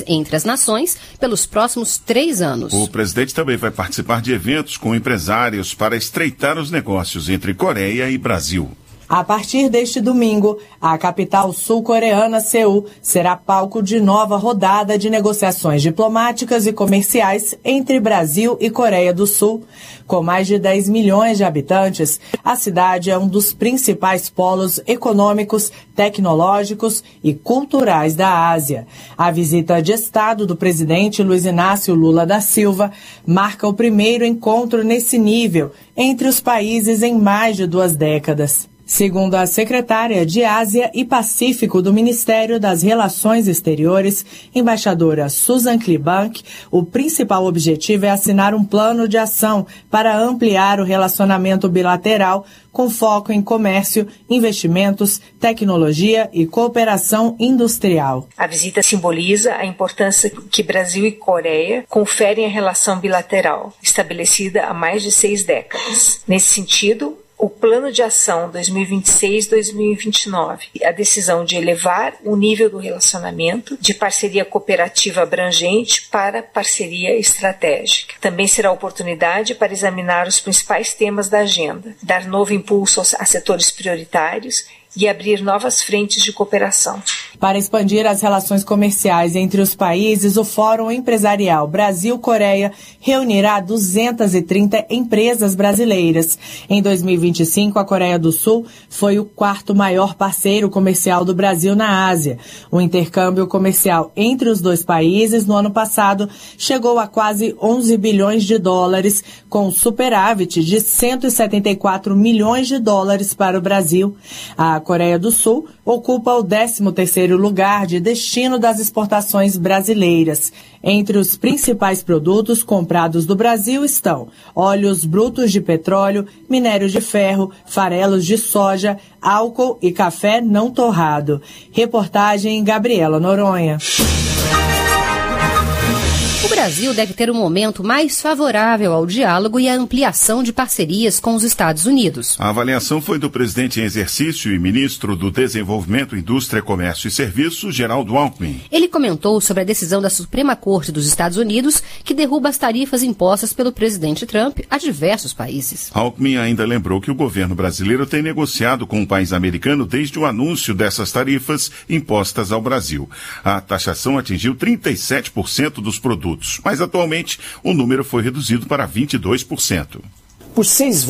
entre as nações pelos próximos 3 anos. O presidente também vai participar de eventos com empresários para estreitar os negócios entre Coreia e Brasil. A partir deste domingo, a capital sul-coreana, Seul, será palco de nova rodada de negociações diplomáticas e comerciais entre Brasil e Coreia do Sul. Com mais de 10 milhões de habitantes, a cidade é um dos principais polos econômicos, tecnológicos e culturais da Ásia. A visita de Estado do presidente Luiz Inácio Lula da Silva marca o primeiro encontro nesse nível entre os países em mais de 2 décadas. Segundo a secretária de Ásia e Pacífico do Ministério das Relações Exteriores, embaixadora Susan Klibank, o principal objetivo é assinar um plano de ação para ampliar o relacionamento bilateral com foco em comércio, investimentos, tecnologia e cooperação industrial. A visita simboliza a importância que Brasil e Coreia conferem à relação bilateral, estabelecida há mais de 6 décadas. Nesse sentido, o Plano de Ação 2026-2029, a decisão de elevar o nível do relacionamento de parceria cooperativa abrangente para parceria estratégica. Também será oportunidade para examinar os principais temas da agenda, dar novo impulso a setores prioritários e abrir novas frentes de cooperação. Para expandir as relações comerciais entre os países, o Fórum Empresarial Brasil-Coreia reunirá 230 empresas brasileiras. Em 2025, a Coreia do Sul foi o 4º maior parceiro comercial do Brasil na Ásia. O intercâmbio comercial entre os 2 países no ano passado chegou a quase 11 bilhões de dólares, com superávit de 174 milhões de dólares para o Brasil. A Coreia do Sul ocupa o 13º lugar de destino das exportações brasileiras. Entre os principais produtos comprados do Brasil estão óleos brutos de petróleo, minério de ferro, farelos de soja, álcool e café não torrado. Reportagem Gabriela Noronha. O Brasil deve ter um momento mais favorável ao diálogo e à ampliação de parcerias com os Estados Unidos. A avaliação foi do presidente em exercício e ministro do Desenvolvimento, Indústria, Comércio e Serviços, Geraldo Alckmin. Ele comentou sobre a decisão da Suprema Corte dos Estados Unidos que derruba as tarifas impostas pelo presidente Trump a diversos países. Alckmin ainda lembrou que o governo brasileiro tem negociado com o país americano desde o anúncio dessas tarifas impostas ao Brasil. A taxação atingiu 37% dos produtos, mas atualmente o número foi reduzido para 22%. Por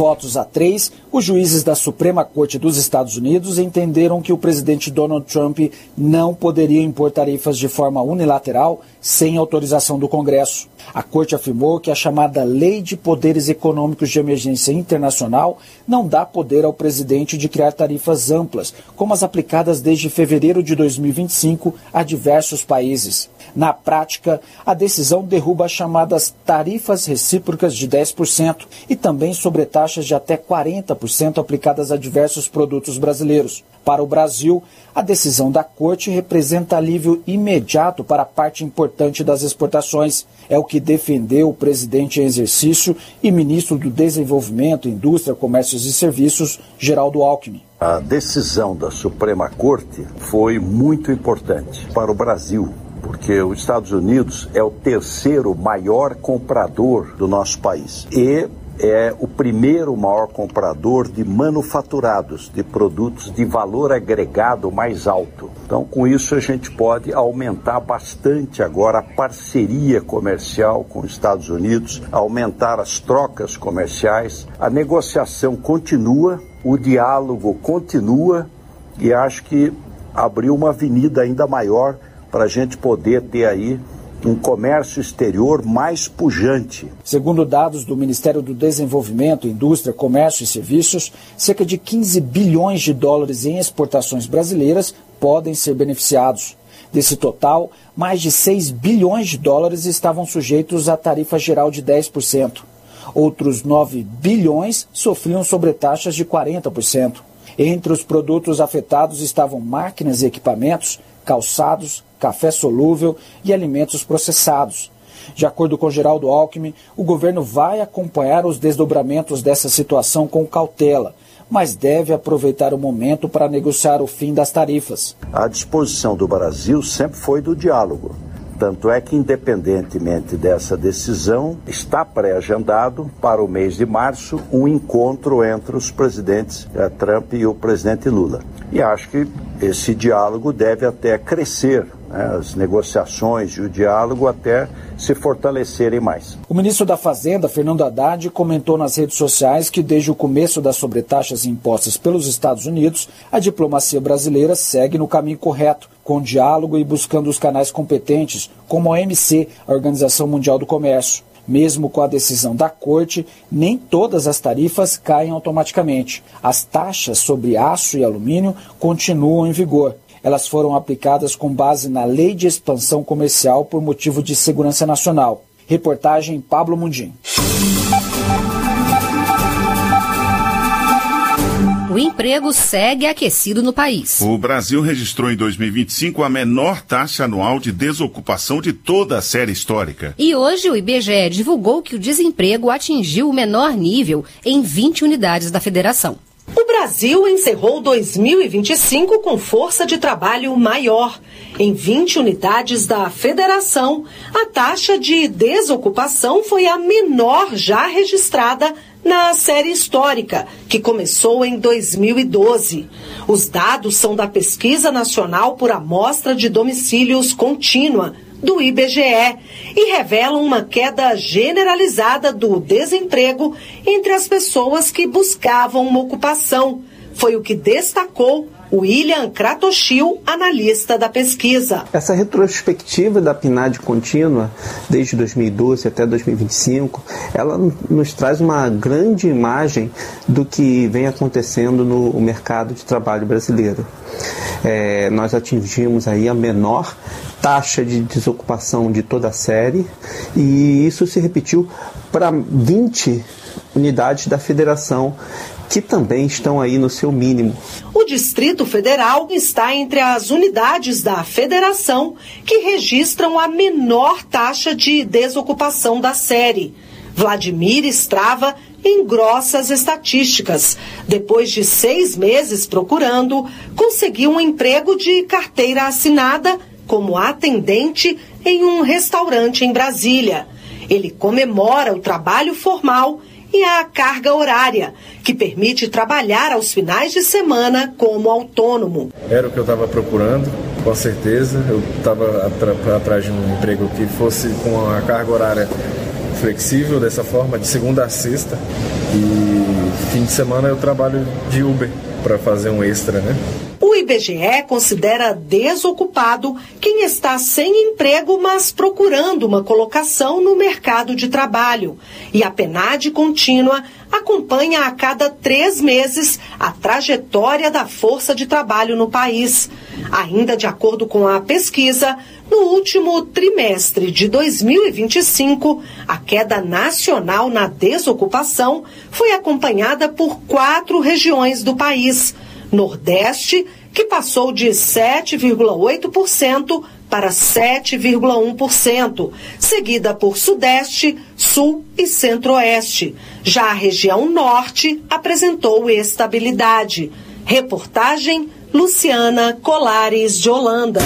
6-3, os juízes da Suprema Corte dos Estados Unidos entenderam que o presidente Donald Trump não poderia impor tarifas de forma unilateral sem autorização do Congresso. A Corte afirmou que a chamada Lei de Poderes Econômicos de Emergência Internacional não dá poder ao presidente de criar tarifas amplas, como as aplicadas desde fevereiro de 2025 a diversos países. Na prática, a decisão derruba as chamadas tarifas recíprocas de 10% e também sobretaxas de até 40% aplicadas a diversos produtos brasileiros. Para o Brasil, a decisão da Corte representa alívio imediato para a parte importante das exportações. É o que defendeu o presidente em exercício e ministro do Desenvolvimento, Indústria, Comércios e Serviços, Geraldo Alckmin. A decisão da Suprema Corte foi muito importante para o Brasil, porque os Estados Unidos é o 3º maior comprador do nosso país e é o 1º maior comprador de manufaturados, de produtos de valor agregado mais alto. Então, com isso, a gente pode aumentar bastante agora a parceria comercial com os Estados Unidos, aumentar as trocas comerciais. A negociação continua, o diálogo continua e acho que abriu uma avenida ainda maior para a gente poder ter aí um comércio exterior mais pujante. Segundo dados do Ministério do Desenvolvimento, Indústria, Comércio e Serviços, cerca de 15 bilhões de dólares em exportações brasileiras podem ser beneficiados. Desse total, mais de 6 bilhões de dólares estavam sujeitos à tarifa geral de 10%. Outros 9 bilhões sofriam sobretaxas de 40%. Entre os produtos afetados estavam máquinas e equipamentos, calçados, café solúvel e alimentos processados. De acordo com Geraldo Alckmin, o governo vai acompanhar os desdobramentos dessa situação com cautela, mas deve aproveitar o momento para negociar o fim das tarifas. A disposição do Brasil sempre foi do diálogo, Tanto é que, independentemente dessa decisão, está pré-agendado para o mês de março um encontro entre os presidentes Trump e o presidente Lula. E acho que esse diálogo deve até crescer, né? As negociações e o diálogo até se fortalecerem mais. O ministro da Fazenda, Fernando Haddad, comentou nas redes sociais que desde o começo das sobretaxas impostas pelos Estados Unidos, a diplomacia brasileira segue no caminho correto, com diálogo e buscando os canais competentes, como a OMC, a Organização Mundial do Comércio. Mesmo com a decisão da Corte, nem todas as tarifas caem automaticamente. As taxas sobre aço e alumínio continuam em vigor. Elas foram aplicadas com base na Lei de Expansão Comercial por motivo de segurança nacional. Reportagem Pablo Mundim. O emprego segue aquecido no país. O Brasil registrou em 2025 a menor taxa anual de desocupação de toda a série histórica. E hoje o IBGE divulgou que o desemprego atingiu o menor nível em 20 unidades da federação. O Brasil encerrou 2025 com força de trabalho maior. Em 20 unidades da federação, a taxa de desocupação foi a menor já registrada na série histórica, que começou em 2012. Os dados são da Pesquisa Nacional por Amostra de Domicílios Contínua, do IBGE, e revelam uma queda generalizada do desemprego entre as pessoas que buscavam uma ocupação. Foi o que destacou William Kratochvil, analista da pesquisa. Essa retrospectiva da PNAD contínua, desde 2012 até 2025, ela nos traz uma grande imagem do que vem acontecendo no mercado de trabalho brasileiro. Nós atingimos aí a menor taxa de desocupação de toda a série, e isso se repetiu para 20 unidades da federação, que também estão aí no seu mínimo. O Distrito Federal está entre as unidades da federação que registram a menor taxa de desocupação da série. Vladimir Strava engrossa as estatísticas. Depois de 6 meses procurando, conseguiu um emprego de carteira assinada como atendente em um restaurante em Brasília. Ele comemora o trabalho formal e a carga horária, que permite trabalhar aos finais de semana como autônomo. Era o que eu estava procurando, com certeza. Eu estava atrás de um emprego que fosse com a carga horária flexível, dessa forma, de segunda a sexta. E fim de semana eu trabalho de Uber para fazer um extra, né? O IBGE considera desocupado quem está sem emprego, mas procurando uma colocação no mercado de trabalho. E a PNAD contínua acompanha a cada 3 meses a trajetória da força de trabalho no país. Ainda de acordo com a pesquisa, no último trimestre de 2025, a queda nacional na desocupação foi acompanhada por 4 regiões do país. Nordeste, que passou de 7,8% para 7,1%, seguida por Sudeste, Sul e Centro-Oeste. Já a região Norte apresentou estabilidade. Reportagem Luciana Colares de Holanda.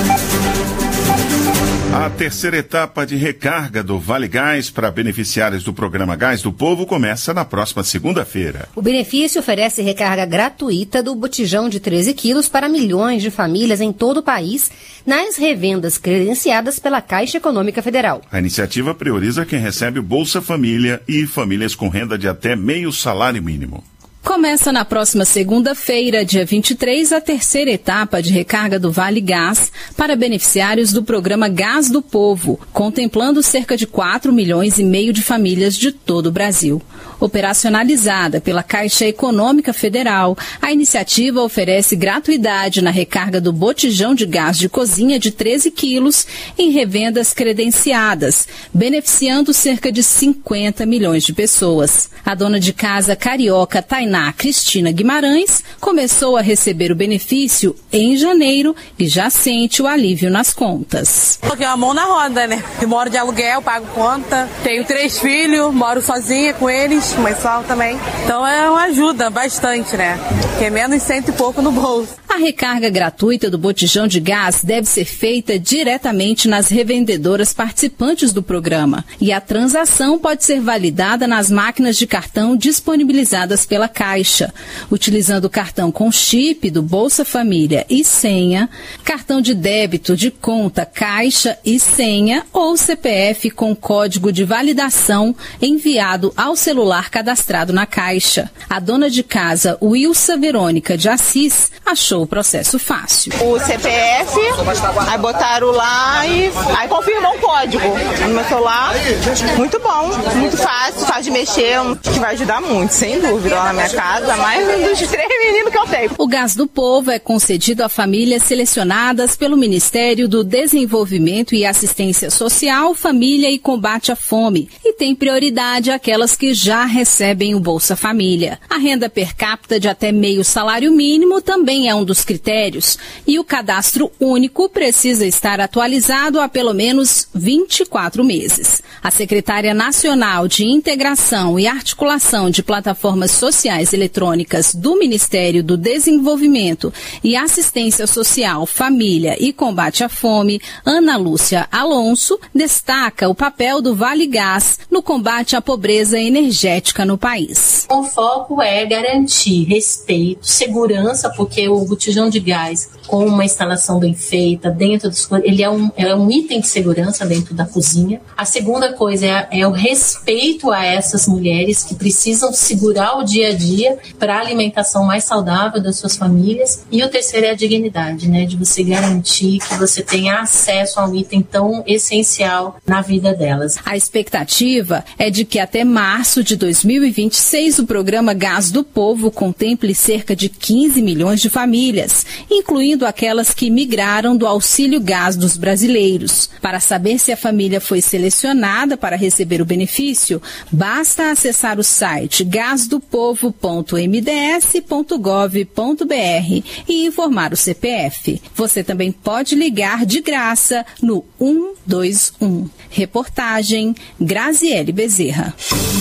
A terceira etapa de recarga do Vale Gás para beneficiários do programa Gás do Povo começa na próxima segunda-feira. O benefício oferece recarga gratuita do botijão de 13 quilos para milhões de famílias em todo o país nas revendas credenciadas pela Caixa Econômica Federal. A iniciativa prioriza quem recebe Bolsa Família e famílias com renda de até meio salário mínimo. Começa na próxima segunda-feira, dia 23, a terceira etapa de recarga do Vale Gás para beneficiários do programa Gás do Povo, contemplando cerca de 4,5 milhões de famílias de todo o Brasil. Operacionalizada pela Caixa Econômica Federal, a iniciativa oferece gratuidade na recarga do botijão de gás de cozinha de 13 quilos em revendas credenciadas, beneficiando cerca de 50 milhões de pessoas. A dona de casa carioca Tainá Paraná, Cristina Guimarães, começou a receber o benefício em janeiro e já sente o alívio nas contas. Coloquei a mão na roda, né? Eu moro de aluguel, pago conta, tenho 3 filhos, moro sozinha com eles, mãe solo também. Então é uma ajuda bastante, né? Que é menos 100 e pouco no bolso. A recarga gratuita do botijão de gás deve ser feita diretamente nas revendedoras participantes do programa e a transação pode ser validada nas máquinas de cartão disponibilizadas pela Caixa, utilizando o cartão com chip do Bolsa Família e senha, cartão de débito de conta Caixa e senha ou CPF com código de validação enviado ao celular cadastrado na Caixa. A dona de casa, Wilsa Verônica de Assis, achou o processo fácil. O CPF, aí botaram lá e aí confirmou o código no meu celular. Muito bom, muito fácil de mexer, que vai ajudar muito, sem dúvida, lá na minha casa, mais dos 3 meninos que eu tenho. O Gás do Povo é concedido a famílias selecionadas pelo Ministério do Desenvolvimento e Assistência Social, Família e Combate à Fome e tem prioridade àquelas que já recebem o Bolsa Família. A renda per capita de até meio salário mínimo também é um dos critérios e o cadastro único precisa estar atualizado há pelo menos 24 meses. A secretária nacional de Integração e Articulação de Plataformas Sociais Eletrônicas do Ministério do Desenvolvimento e Assistência Social, Família e Combate à Fome, Ana Lúcia Alonso, destaca o papel do Vale Gás no combate à pobreza energética no país. O foco é garantir respeito, segurança, porque o botijão de gás com uma instalação bem feita, dentro dos, ele é um item de segurança dentro da cozinha. A segunda coisa é o respeito a essas mulheres que precisam segurar o dia a dia para a alimentação mais saudável das suas famílias. E o terceiro é a dignidade, né, de você garantir que você tenha acesso a um item tão essencial na vida delas. A expectativa é de que até março de 2026 o programa Gás do Povo contemple cerca de 15 milhões de famílias, incluindo aquelas que migraram do auxílio gás dos brasileiros. Para saber se a família foi selecionada para receber o benefício, basta acessar o site gasdopovo.mds.gov.br e informar o CPF. Você também pode ligar de graça no 121. Reportagem Graziele Bezerra.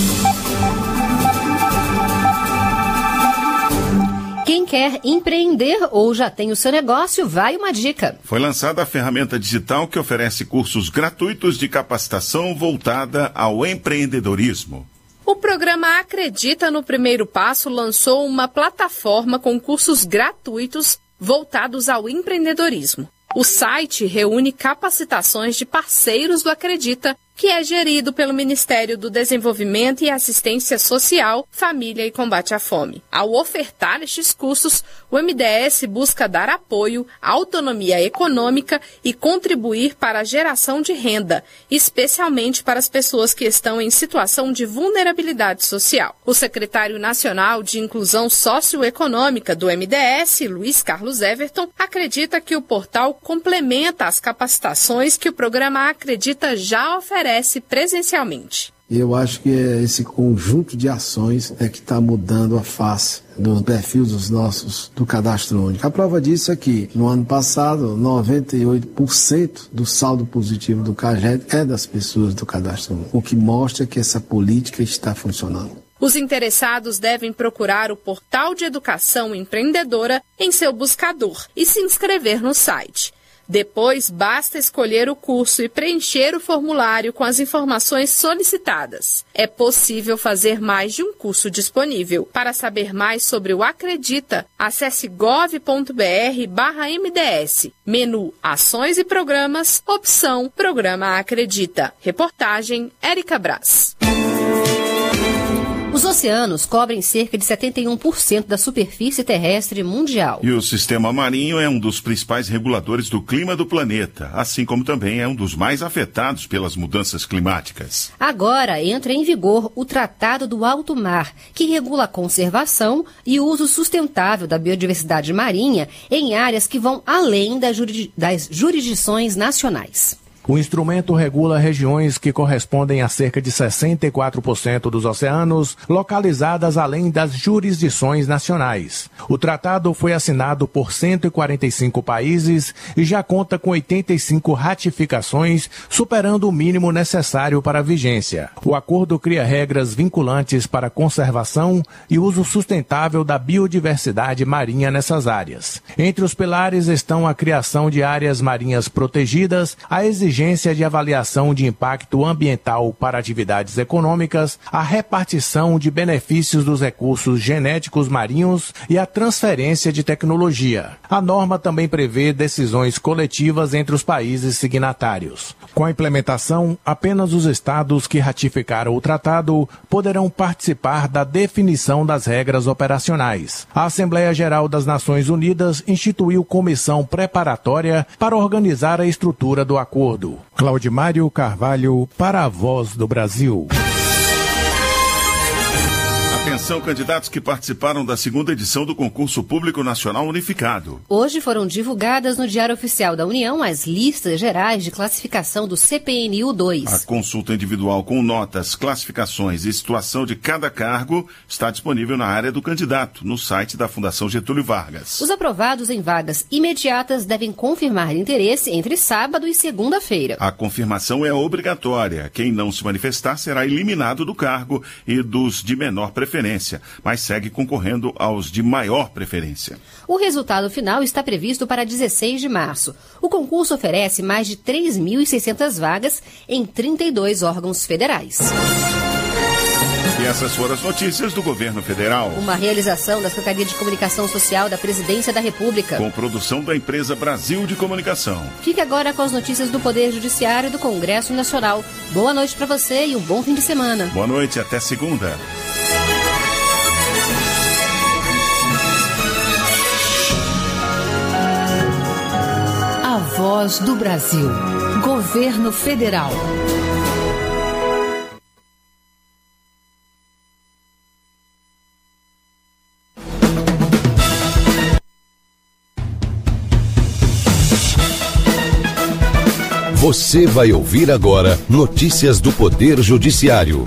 Quem quer empreender ou já tem o seu negócio, vai uma dica. Foi lançada a ferramenta digital que oferece cursos gratuitos de capacitação voltada ao empreendedorismo. O programa Acredita no Primeiro Passo lançou uma plataforma com cursos gratuitos voltados ao empreendedorismo. O site reúne capacitações de parceiros do Acredita, que é gerido pelo Ministério do Desenvolvimento e Assistência Social, Família e Combate à Fome. Ao ofertar estes cursos, o MDS busca dar apoio, autonomia econômica e contribuir para a geração de renda, especialmente para as pessoas que estão em situação de vulnerabilidade social. O secretário nacional de Inclusão Socioeconômica do MDS, Luiz Carlos Everton, acredita que o portal complementa as capacitações que o programa Acredita já oferece presencialmente. Eu acho que é esse conjunto de ações que está mudando a face dos perfis dos nossos do cadastro único. A prova disso é que no ano passado 98% do saldo positivo do CAGED é das pessoas do cadastro único, o que mostra que essa política está funcionando. Os interessados devem procurar o Portal de Educação Empreendedora em seu buscador e se inscrever no site. Depois, basta escolher o curso e preencher o formulário com as informações solicitadas. É possível fazer mais de um curso disponível. Para saber mais sobre o Acredita, acesse gov.br/MDS. Menu Ações e Programas, opção Programa Acredita. Reportagem Érica Braz. Os oceanos cobrem cerca de 71% da superfície terrestre mundial. E o sistema marinho é um dos principais reguladores do clima do planeta, assim como também é um dos mais afetados pelas mudanças climáticas. Agora entra em vigor o Tratado do Alto Mar, que regula a conservação e o uso sustentável da biodiversidade marinha em áreas que vão além das jurisdições nacionais. O instrumento regula regiões que correspondem a cerca de 64% dos oceanos, localizadas além das jurisdições nacionais. O tratado foi assinado por 145 países e já conta com 85 ratificações, superando o mínimo necessário para a vigência. O acordo cria regras vinculantes para a conservação e uso sustentável da biodiversidade marinha nessas áreas. Entre os pilares estão a criação de áreas marinhas protegidas, a exigência de avaliação de impacto ambiental para atividades econômicas, a repartição de benefícios dos recursos genéticos marinhos e a transferência de tecnologia. A norma também prevê decisões coletivas entre os países signatários. Com a implementação, apenas os estados que ratificaram o tratado poderão participar da definição das regras operacionais. A Assembleia Geral das Nações Unidas instituiu comissão preparatória para organizar a estrutura do acordo. Claudimário Carvalho, para a Voz do Brasil. Atenção, candidatos que participaram da segunda edição do Concurso Público Nacional Unificado. Hoje foram divulgadas no Diário Oficial da União as listas gerais de classificação do CPNU-2. A consulta individual com notas, classificações e situação de cada cargo está disponível na área do candidato, no site da Fundação Getúlio Vargas. Os aprovados em vagas imediatas devem confirmar interesse entre sábado e segunda-feira. A confirmação é obrigatória. Quem não se manifestar será eliminado do cargo e dos de menor preferência, mas segue concorrendo aos de maior preferência. O resultado final está previsto para 16 de março. O concurso oferece mais de 3.600 vagas em 32 órgãos federais. E essas foram as notícias do Governo Federal. Uma realização da Secretaria de Comunicação Social da Presidência da República. Com produção da empresa Brasil de Comunicação. Fique agora com as notícias do Poder Judiciário e do Congresso Nacional. Boa noite para você e um bom fim de semana. Boa noite, até segunda. A Voz do Brasil. Governo Federal. Você vai ouvir agora notícias do Poder Judiciário.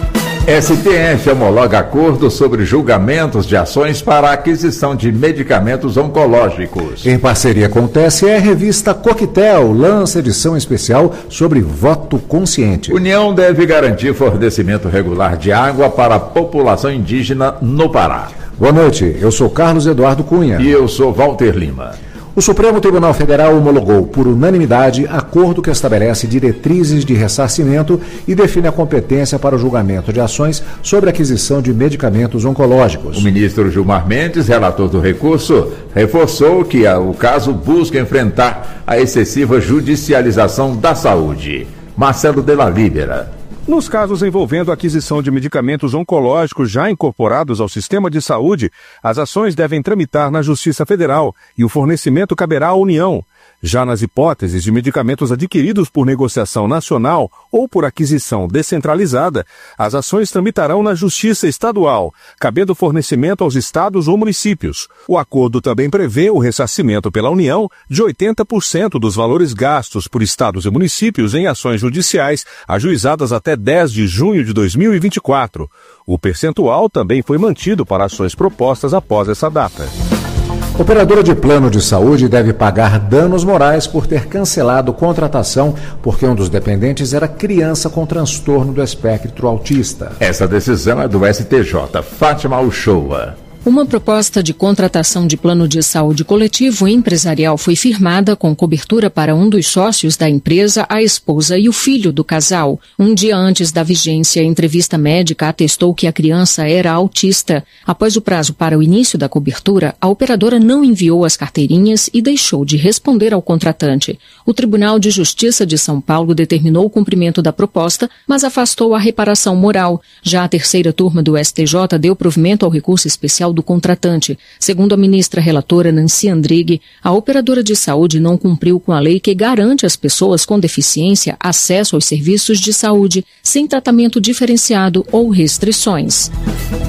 STF homologa acordo sobre julgamentos de ações para a aquisição de medicamentos oncológicos. Em parceria com o TSE, a revista Coquetel lança edição especial sobre voto consciente. União deve garantir fornecimento regular de água para a população indígena no Pará. Boa noite, eu sou Carlos Eduardo Cunha. E eu sou Walter Lima. O Supremo Tribunal Federal homologou por unanimidade acordo que estabelece diretrizes de ressarcimento e define a competência para o julgamento de ações sobre aquisição de medicamentos oncológicos. O ministro Gilmar Mendes, relator do recurso, reforçou que o caso busca enfrentar a excessiva judicialização da saúde. Marcelo Della Libera. Nos casos envolvendo a aquisição de medicamentos oncológicos já incorporados ao sistema de saúde, as ações devem tramitar na Justiça Federal e o fornecimento caberá à União. Já nas hipóteses de medicamentos adquiridos por negociação nacional ou por aquisição descentralizada, as ações tramitarão na Justiça Estadual, cabendo fornecimento aos estados ou municípios. O acordo também prevê o ressarcimento pela União de 80% dos valores gastos por estados e municípios em ações judiciais ajuizadas até 10 de junho de 2024. O percentual também foi mantido para ações propostas após essa data. Operadora de plano de saúde deve pagar danos morais por ter cancelado contratação porque um dos dependentes era criança com transtorno do espectro autista. Essa decisão é do STJ. Fátima Uchoa. Uma proposta de contratação de plano de saúde coletivo e empresarial foi firmada com cobertura para um dos sócios da empresa, a esposa e o filho do casal. Um dia antes da vigência, a entrevista médica atestou que a criança era autista. Após o prazo para o início da cobertura, a operadora não enviou as carteirinhas e deixou de responder ao contratante. O Tribunal de Justiça de São Paulo determinou o cumprimento da proposta, mas afastou a reparação moral. Já a terceira turma do STJ deu provimento ao recurso especial do contratante. Segundo a ministra relatora Nancy Andrighi, a operadora de saúde não cumpriu com a lei que garante às pessoas com deficiência acesso aos serviços de saúde sem tratamento diferenciado ou restrições.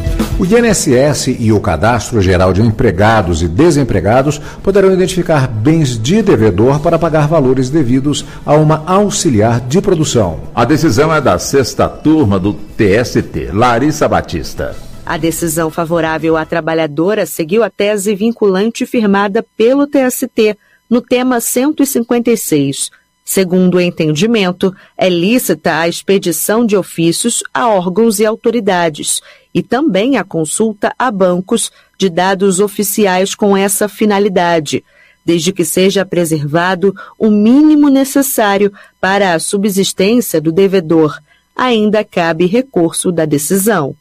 O INSS e o Cadastro Geral de Empregados e Desempregados poderão identificar bens de devedor para pagar valores devidos a uma auxiliar de produção. A decisão é da 6ª turma do TST. Larissa Batista. A decisão favorável à trabalhadora seguiu a tese vinculante firmada pelo TST no tema 156. Segundo o entendimento, é lícita a expedição de ofícios a órgãos e autoridades e também a consulta a bancos de dados oficiais com essa finalidade, desde que seja preservado o mínimo necessário para a subsistência do devedor. Ainda cabe recurso da decisão.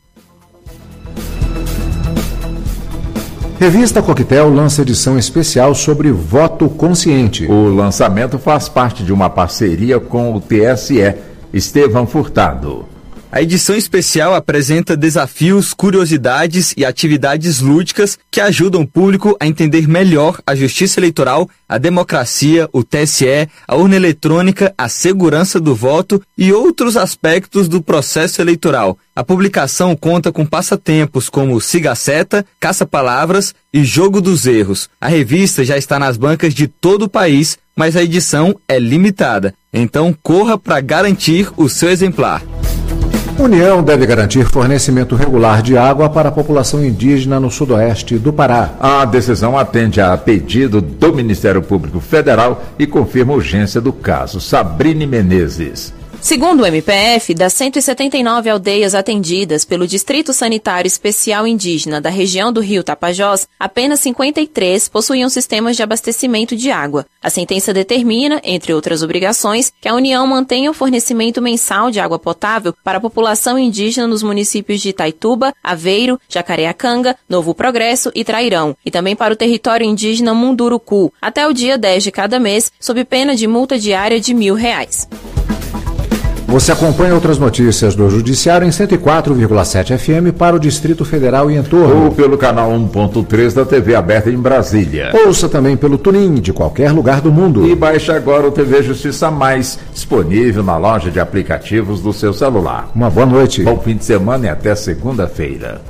Revista Coquetel lança edição especial sobre voto consciente. O lançamento faz parte de uma parceria com o TSE. Estevão Furtado. A edição especial apresenta desafios, curiosidades e atividades lúdicas que ajudam o público a entender melhor a justiça eleitoral, a democracia, o TSE, a urna eletrônica, a segurança do voto e outros aspectos do processo eleitoral. A publicação conta com passatempos como Siga a Seta, Caça-Palavras e Jogo dos Erros. A revista já está nas bancas de todo o país, mas a edição é limitada. Então corra para garantir o seu exemplar. União deve garantir fornecimento regular de água para a população indígena no sudoeste do Pará. A decisão atende a pedido do Ministério Público Federal e confirma a urgência do caso. Sabrine Menezes. Segundo o MPF, das 179 aldeias atendidas pelo Distrito Sanitário Especial Indígena da região do Rio Tapajós, apenas 53 possuíam sistemas de abastecimento de água. A sentença determina, entre outras obrigações, que a União mantenha o fornecimento mensal de água potável para a população indígena nos municípios de Itaituba, Aveiro, Jacareacanga, Novo Progresso e Trairão, e também para o território indígena Munduruku, até o dia 10 de cada mês, sob pena de multa diária de R$1.000. Você acompanha outras notícias do Judiciário em 104,7 FM para o Distrito Federal e entorno. Ou pelo canal 1.3 da TV aberta em Brasília. Ouça também pelo TuneIn de qualquer lugar do mundo. E baixe agora o TV Justiça Mais, disponível na loja de aplicativos do seu celular. Uma boa noite. Bom fim de semana e até segunda-feira.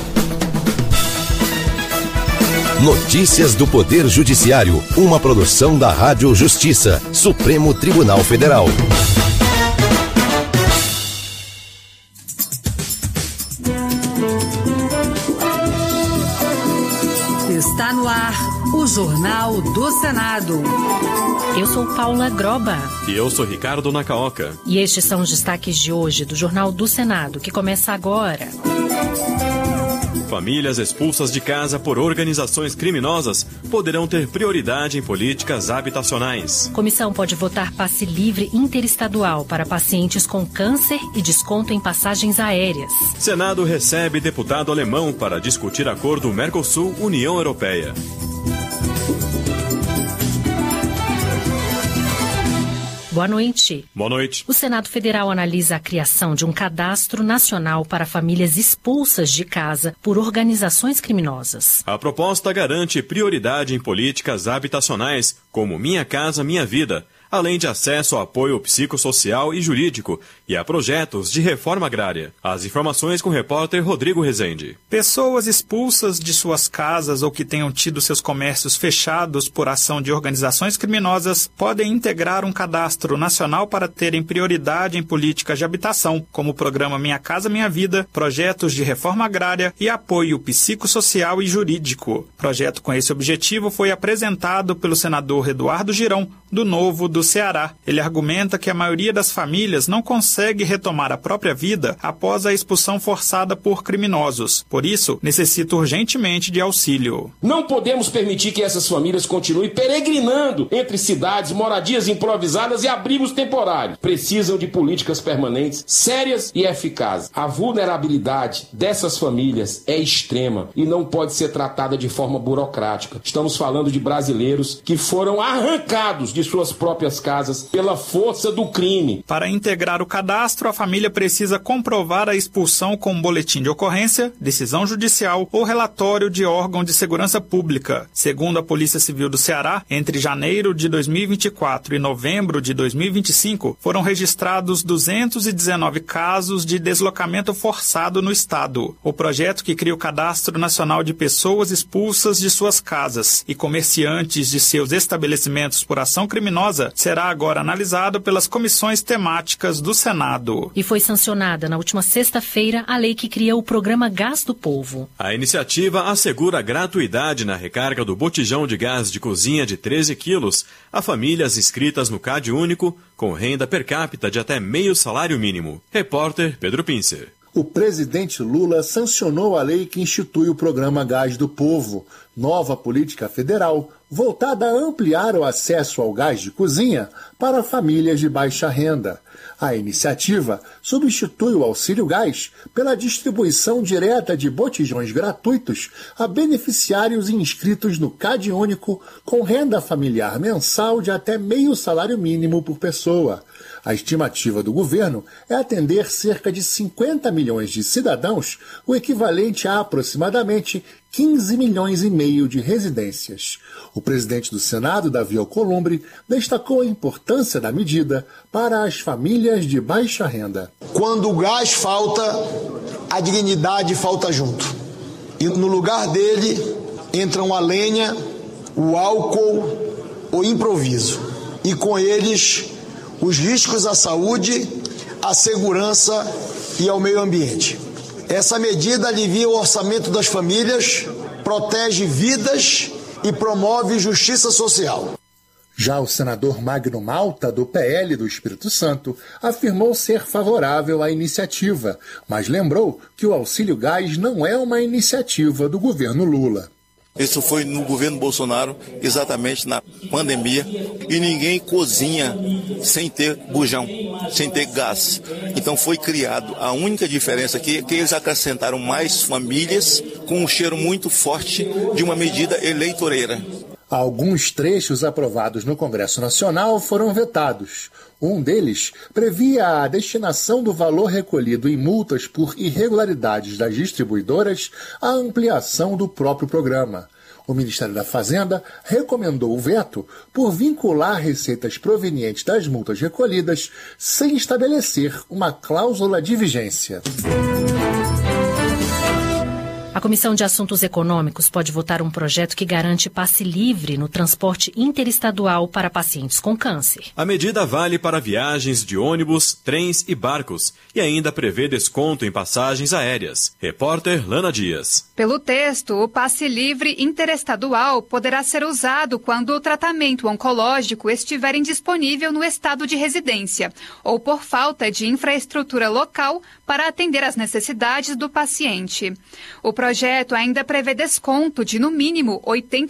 Notícias do Poder Judiciário, uma produção da Rádio Justiça, Supremo Tribunal Federal. Está no ar o Jornal do Senado. Eu sou Paula Groba. E eu sou Ricardo Nacaoca. E estes são os destaques de hoje do Jornal do Senado, que começa agora. Famílias expulsas de casa por organizações criminosas poderão ter prioridade em políticas habitacionais. Comissão pode votar passe livre interestadual para pacientes com câncer e desconto em passagens aéreas. Senado recebe deputado alemão para discutir acordo Mercosul-União Europeia. Boa noite. Boa noite. O Senado Federal analisa a criação de um cadastro nacional para famílias expulsas de casa por organizações criminosas. A proposta garante prioridade em políticas habitacionais, como Minha Casa Minha Vida, além de acesso a apoio psicossocial e jurídico e a projetos de reforma agrária. As informações com o repórter Rodrigo Rezende. Pessoas expulsas de suas casas ou que tenham tido seus comércios fechados por ação de organizações criminosas podem integrar um cadastro nacional para terem prioridade em políticas de habitação, como o programa Minha Casa Minha Vida, projetos de reforma agrária e apoio psicossocial e jurídico. Projeto com esse objetivo foi apresentado pelo senador Eduardo Girão, do Novo do Ceará. Ele argumenta que a maioria das famílias não consegue retomar a própria vida após a expulsão forçada por criminosos. Por isso, necessita urgentemente de auxílio. Não podemos permitir que essas famílias continuem peregrinando entre cidades, moradias improvisadas e abrigos temporários. Precisam de políticas permanentes, sérias e eficazes. A vulnerabilidade dessas famílias é extrema e não pode ser tratada de forma burocrática. Estamos falando de brasileiros que foram arrancados de suas próprias próprias casas pela força do crime. Para integrar o cadastro, a família precisa comprovar a expulsão com boletim de ocorrência, decisão judicial ou relatório de órgão de segurança pública. Segundo a Polícia Civil do Ceará, entre janeiro de 2024 e novembro de 2025, foram registrados 219 casos de deslocamento forçado no estado. O projeto, que cria o Cadastro Nacional de Pessoas Expulsas de Suas Casas e comerciantes de seus estabelecimentos por ação criminosa, será agora analisado pelas comissões temáticas do Senado. E foi sancionada na última sexta-feira a lei que cria o programa Gás do Povo. A iniciativa assegura gratuidade na recarga do botijão de gás de cozinha de 13 quilos a famílias inscritas no CAD Único com renda per capita de até meio salário mínimo. Repórter Pedro Pincer. O presidente Lula sancionou a lei que institui o programa Gás do Povo, nova política federal voltada a ampliar o acesso ao gás de cozinha para famílias de baixa renda. A iniciativa substitui o auxílio gás pela distribuição direta de botijões gratuitos a beneficiários inscritos no CAD Único com renda familiar mensal de até meio salário mínimo por pessoa. A estimativa do governo é atender cerca de 50 milhões de cidadãos, o equivalente a aproximadamente 15 milhões e meio de residências. O presidente do Senado, Davi Alcolumbre, destacou a importância da medida para as famílias de baixa renda. Quando o gás falta, a dignidade falta junto. E no lugar dele entram a lenha, o álcool, o improviso. E com eles os riscos à saúde, à segurança e ao meio ambiente. Essa medida alivia o orçamento das famílias, protege vidas e promove justiça social. Já o senador Magno Malta, do PL do Espírito Santo, afirmou ser favorável à iniciativa, mas lembrou que o auxílio gás não é uma iniciativa do governo Lula. Isso foi no governo Bolsonaro, exatamente na pandemia, e ninguém cozinha sem ter bujão, sem ter gás. Então foi criado. A única diferença aqui é que eles acrescentaram mais famílias com um cheiro muito forte de uma medida eleitoreira. Alguns trechos aprovados no Congresso Nacional foram vetados. Um deles previa a destinação do valor recolhido em multas por irregularidades das distribuidoras à ampliação do próprio programa. O Ministério da Fazenda recomendou o veto por vincular receitas provenientes das multas recolhidas sem estabelecer uma cláusula de vigência. A Comissão de Assuntos Econômicos pode votar um projeto que garante passe livre no transporte interestadual para pacientes com câncer. A medida vale para viagens de ônibus, trens e barcos e ainda prevê desconto em passagens aéreas. Repórter Lana Dias. Pelo texto, o passe livre interestadual poderá ser usado quando o tratamento oncológico estiver indisponível no estado de residência ou por falta de infraestrutura local para atender às necessidades do paciente. O projeto ainda prevê desconto de, no mínimo,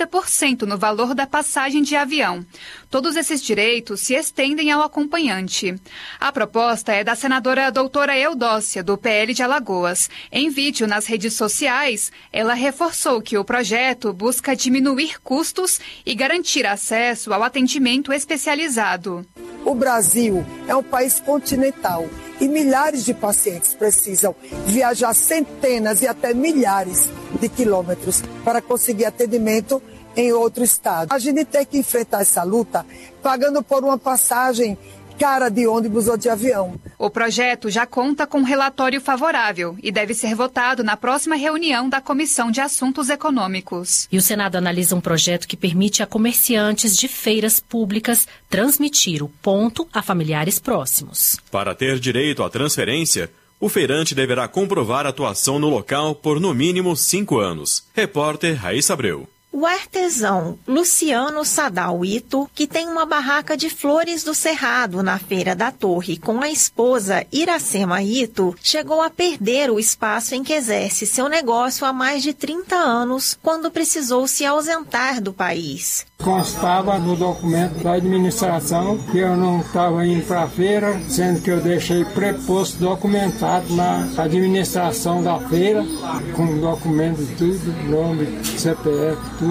80% no valor da passagem de avião. Todos esses direitos se estendem ao acompanhante. A proposta é da senadora doutora Eudócia, do PL de Alagoas. Em vídeo nas redes sociais, ela reforçou que o projeto busca diminuir custos e garantir acesso ao atendimento especializado. O Brasil é um país continental e milhares de pacientes precisam viajar centenas e até milhares de quilômetros para conseguir atendimento em outro estado. A gente tem que enfrentar essa luta pagando por uma passagem cara de ônibus ou de avião. O projeto já conta com relatório favorável e deve ser votado na próxima reunião da Comissão de Assuntos Econômicos. E o Senado analisa um projeto que permite a comerciantes de feiras públicas transmitir o ponto a familiares próximos. Para ter direito à transferência, o feirante deverá comprovar atuação no local por no mínimo 5 anos. Repórter Raíssa Abreu. O artesão Luciano Sadal Ito, que tem uma barraca de flores do Cerrado na Feira da Torre com a esposa Iracema Ito, chegou a perder o espaço em que exerce seu negócio há mais de 30 anos, quando precisou se ausentar do país. Constava no documento da administração que eu não estava indo para a feira, sendo que eu deixei preposto documentado na administração da feira, com documento tudo, nome, CPF, tudo.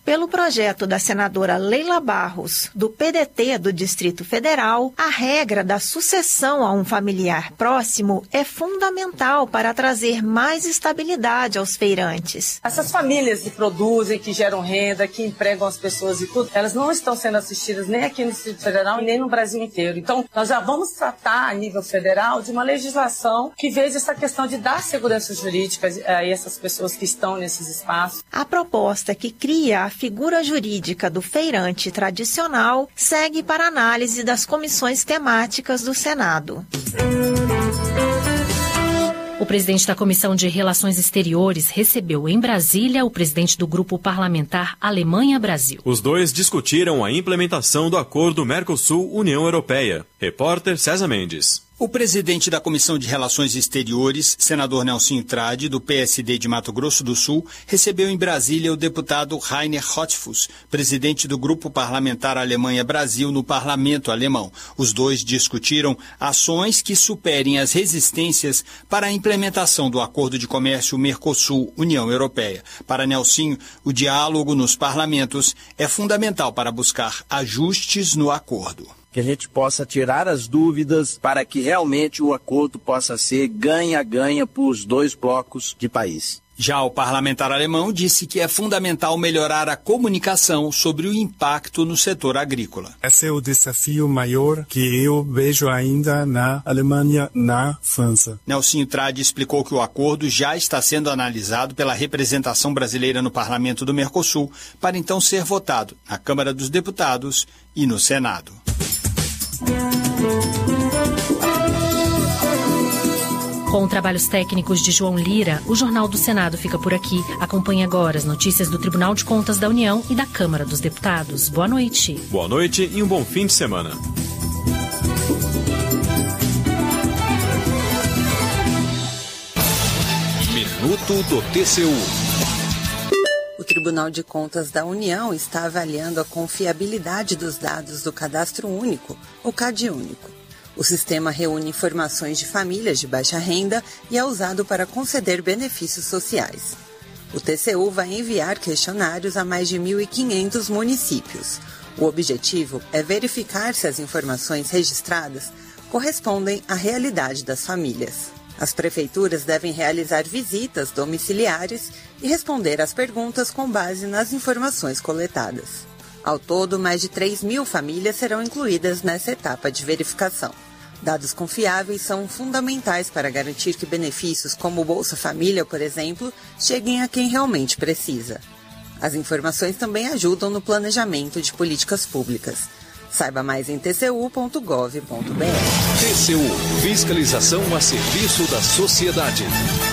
Pelo projeto da senadora Leila Barros, do PDT do Distrito Federal, a regra da sucessão a um familiar próximo é fundamental para trazer mais estabilidade aos feirantes. Essas famílias que produzem, que geram renda, que empregam as pessoas e tudo, elas não estão sendo assistidas nem aqui no Distrito Federal e nem no Brasil inteiro. Então, nós já vamos tratar a nível federal de uma legislação que veja essa questão de dar segurança jurídica a essas pessoas que estão nesses espaços. A proposta que cria a figura jurídica do feirante tradicional segue para análise das comissões temáticas do Senado. O presidente da Comissão de Relações Exteriores recebeu em Brasília o presidente do grupo parlamentar Alemanha-Brasil. Os dois discutiram a implementação do acordo Mercosul-União Europeia. Repórter César Mendes. O presidente da Comissão de Relações Exteriores, senador Nelsinho Trade, do PSD de Mato Grosso do Sul, recebeu em Brasília o deputado Rainer Rothfuss, presidente do Grupo Parlamentar Alemanha-Brasil no Parlamento Alemão. Os dois discutiram ações que superem as resistências para a implementação do Acordo de Comércio Mercosul-União Europeia. Para Nelsinho, o diálogo nos parlamentos é fundamental para buscar ajustes no acordo. Que a gente possa tirar as dúvidas para que realmente o acordo possa ser ganha-ganha para os dois blocos de país. Já o parlamentar alemão disse que é fundamental melhorar a comunicação sobre o impacto no setor agrícola. Esse é o desafio maior que eu vejo ainda na Alemanha, na França. Nelsinho Trade explicou que o acordo já está sendo analisado pela representação brasileira no Parlamento do Mercosul para então ser votado na Câmara dos Deputados e no Senado. Com trabalhos técnicos de João Lira, o Jornal do Senado fica por aqui. Acompanhe agora as notícias do Tribunal de Contas da União e da Câmara dos Deputados. Boa noite. Boa noite e um bom fim de semana. Minuto do TCU. O Tribunal de Contas da União está avaliando a confiabilidade dos dados do Cadastro Único, ou CadÚnico. O sistema reúne informações de famílias de baixa renda e é usado para conceder benefícios sociais. O TCU vai enviar questionários a mais de 1.500 municípios. O objetivo é verificar se as informações registradas correspondem à realidade das famílias. As prefeituras devem realizar visitas domiciliares e responder às perguntas com base nas informações coletadas. Ao todo, mais de 3.000 famílias serão incluídas nessa etapa de verificação. Dados confiáveis são fundamentais para garantir que benefícios como o Bolsa Família, por exemplo, cheguem a quem realmente precisa. As informações também ajudam no planejamento de políticas públicas. Saiba mais em tcu.gov.br. TCU, fiscalização a serviço da sociedade.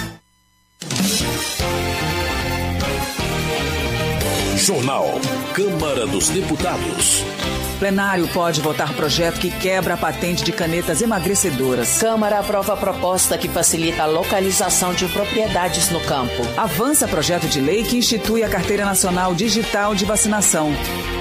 Jornal Câmara dos Deputados. Plenário pode votar projeto que quebra a patente de canetas emagrecedoras. Câmara aprova a proposta que facilita a localização de propriedades no campo. Avança projeto de lei que institui a Carteira Nacional Digital de Vacinação.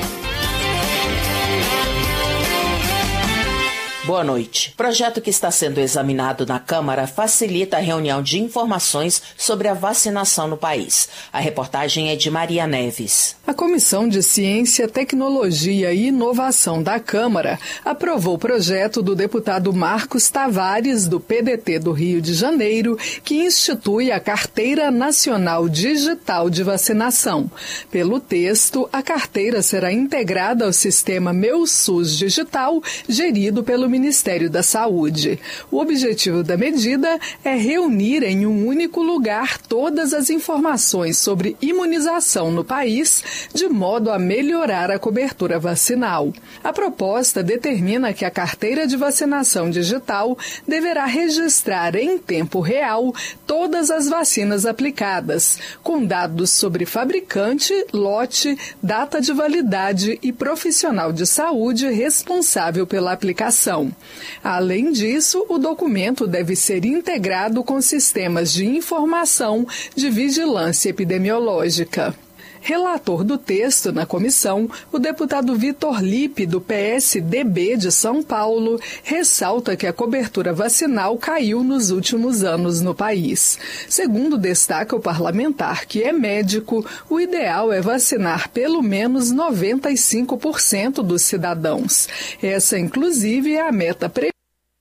Boa noite. O projeto que está sendo examinado na Câmara facilita a reunião de informações sobre a vacinação no país. A reportagem é de Maria Neves. A Comissão de Ciência, Tecnologia e Inovação da Câmara aprovou o projeto do deputado Marcos Tavares, do PDT do Rio de Janeiro, que institui a Carteira Nacional Digital de Vacinação. Pelo texto, a carteira será integrada ao sistema Meu SUS Digital, gerido pelo Ministério da Saúde. O objetivo da medida é reunir em um único lugar todas as informações sobre imunização no país, de modo a melhorar a cobertura vacinal. A proposta determina que a carteira de vacinação digital deverá registrar em tempo real todas as vacinas aplicadas, com dados sobre fabricante, lote, data de validade e profissional de saúde responsável pela aplicação. Além disso, o documento deve ser integrado com sistemas de informação de vigilância epidemiológica. Relator do texto na comissão, o deputado Vitor Lippe, do PSDB de São Paulo, ressalta que a cobertura vacinal caiu nos últimos anos no país. Segundo destaca o parlamentar, que é médico, o ideal é vacinar pelo menos 95% dos cidadãos. Essa, inclusive, é a meta prevista.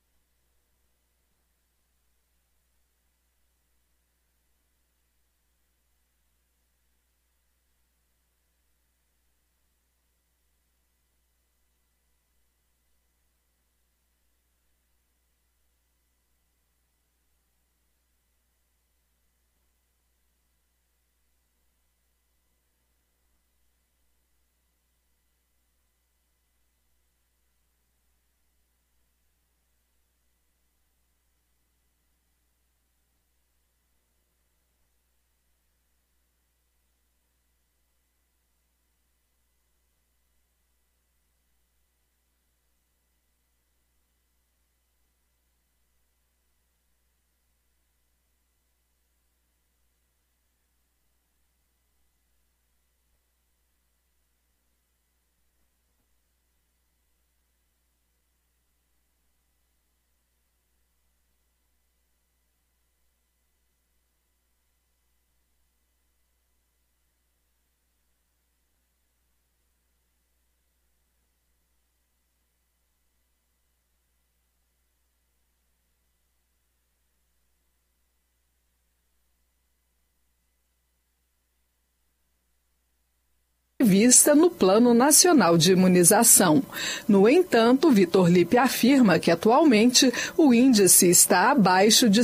Vista no Plano Nacional de Imunização. No entanto, Vitor Lippe afirma que atualmente o índice está abaixo de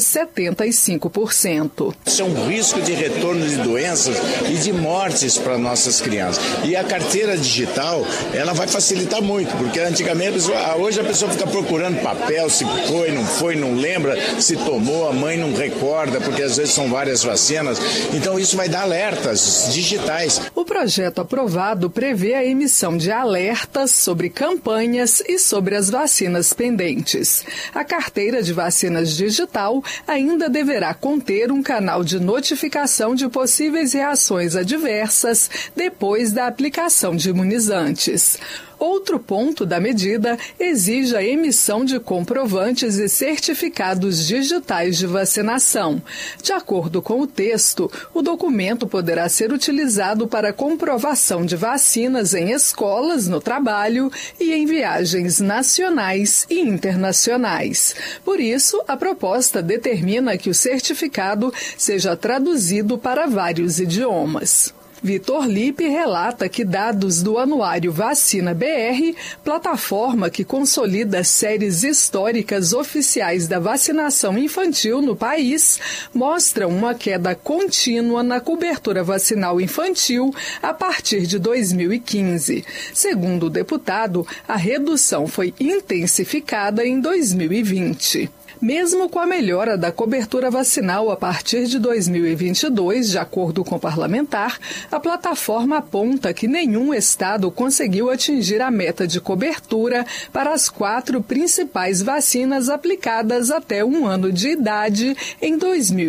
75%. Isso é um risco de retorno de doenças e de mortes para nossas crianças. E a carteira digital, ela vai facilitar muito, porque antigamente, hoje a pessoa fica procurando papel, se foi, não lembra, se tomou, a mãe não recorda, porque às vezes são várias vacinas. Então isso vai dar alertas digitais. O projeto aprovado prevê a emissão de alertas sobre campanhas e sobre as vacinas pendentes. A carteira de vacinas digital ainda deverá conter um canal de notificação de possíveis reações adversas depois da aplicação de imunizantes. Outro ponto da medida exige a emissão de comprovantes e certificados digitais de vacinação. De acordo com o texto, o documento poderá ser utilizado para comprovação de vacinas em escolas, no trabalho e em viagens nacionais e internacionais. Por isso, a proposta determina que o certificado seja traduzido para vários idiomas. Vitor Lippe relata que dados do Anuário Vacina BR, plataforma que consolida séries históricas oficiais da vacinação infantil no país, mostram uma queda contínua na cobertura vacinal infantil a partir de 2015. Segundo o deputado, a redução foi intensificada em 2020. Mesmo com a melhora da cobertura vacinal a partir de 2022, de acordo com o parlamentar, a plataforma aponta que nenhum estado conseguiu atingir a meta de cobertura para as 4 principais vacinas aplicadas até 1 ano de idade em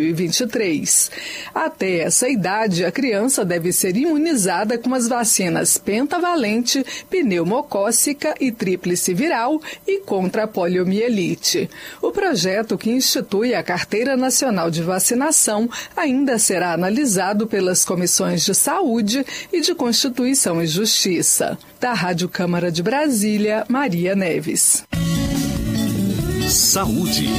2023. Até essa idade, a criança deve ser imunizada com as vacinas pentavalente, pneumocócica e tríplice viral e contra a poliomielite. O projeto que institui a Carteira Nacional de Vacinação ainda será analisado pelas comissões de Saúde e de Constituição e Justiça. Da Rádio Câmara de Brasília, Maria Neves. Saúde.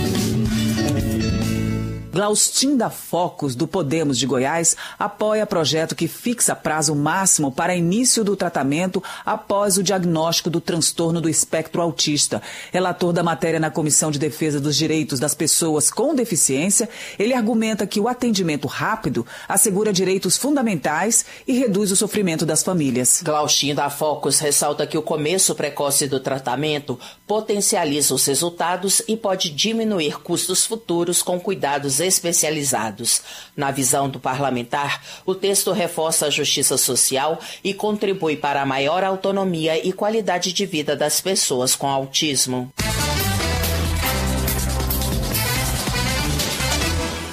Glaustin da Focus, do Podemos de Goiás, apoia projeto que fixa prazo máximo para início do tratamento após o diagnóstico do transtorno do espectro autista. Relator da matéria na Comissão de Defesa dos Direitos das Pessoas com Deficiência, ele argumenta que o atendimento rápido assegura direitos fundamentais e reduz o sofrimento das famílias. Glaustin da Focus ressalta que o começo precoce do tratamento potencializa os resultados e pode diminuir custos futuros com cuidados especializados. Na visão do parlamentar, o texto reforça a justiça social e contribui para a maior autonomia e qualidade de vida das pessoas com autismo.